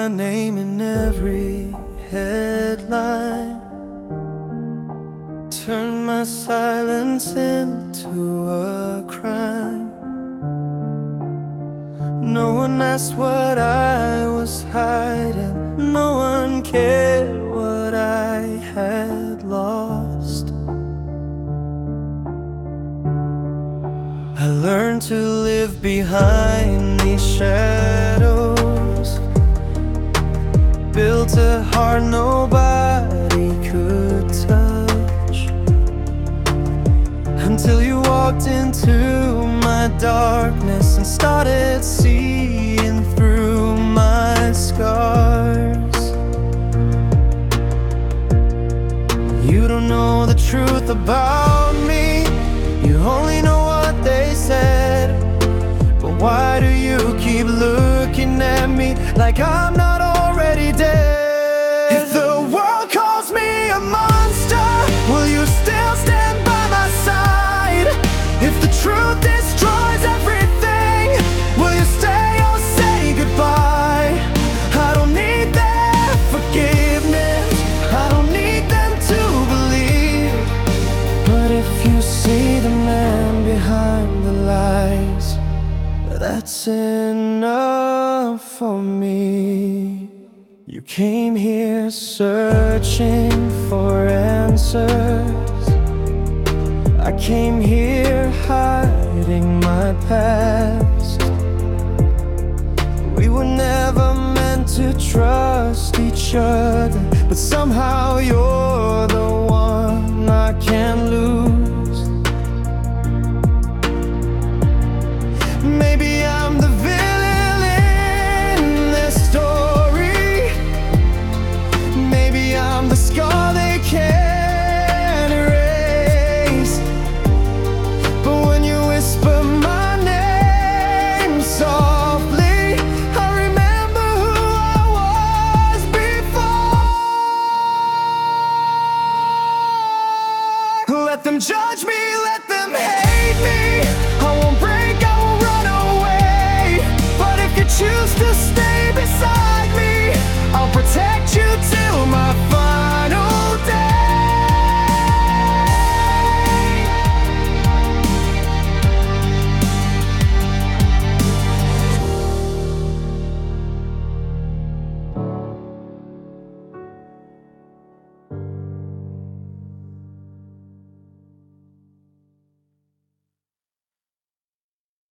my name in every headline. Turn my silence into a crime. No one asked what I was hiding. No one cared what I had lost. I learned to live behind these shadows. Built a heart nobody could touch, until you walked into my darkness and started seeing through my scars. You don't know the truth about me, you only know what they said. But why do you keep looking at me like I'm not already dead? If the world calls me a monster, will you still stand by my side? If the truth destroys everything, will you stay or say goodbye? I don't need their forgiveness, I don't need them to believe. But if you see the man behind the lies, that's enough for me. You came here searching for answers, I came here hiding my past. We were never meant to trust each other, but somehow you're the one I can't lose. Maybe I'm the villain in this story, maybe I'm the scar they can't erase. But when you whisper my name softly, I remember who I was before. Let them judge me, let them hate me, I won't break, I won't run away. But if you choose to